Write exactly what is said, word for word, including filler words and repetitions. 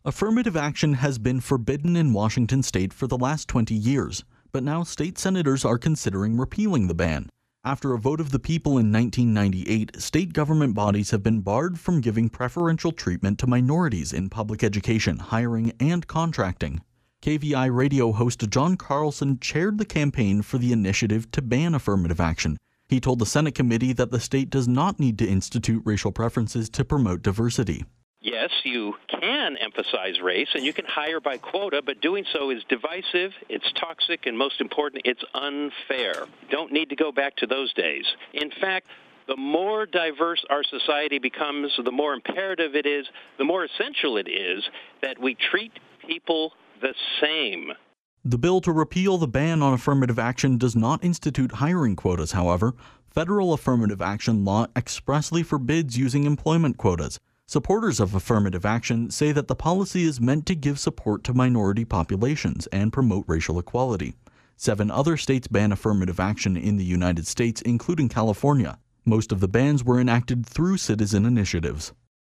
Affirmative action has been forbidden in Washington state for the last twenty years, but now state senators are considering repealing the ban. After a vote of the people in nineteen ninety-eight, state government bodies have been barred from giving preferential treatment to minorities in public education, hiring, and contracting. K V I radio host John Carlson chaired the campaign for the initiative to ban affirmative action. He told the Senate committee that the state does not need to institute racial preferences to promote diversity. Yes, you can emphasize race, and you can hire by quota, but doing so is divisive, it's toxic, and most important, it's unfair. Don't need to go back to those days. In fact, the more diverse our society becomes, the more imperative it is, the more essential it is that we treat people the same. The bill to repeal the ban on affirmative action does not institute hiring quotas, however. Federal affirmative action law expressly forbids using employment quotas. Supporters of affirmative action say that the policy is meant to give support to minority populations and promote racial equality. Seven other states ban affirmative action in the United States, including California. Most of the bans were enacted through citizen initiatives.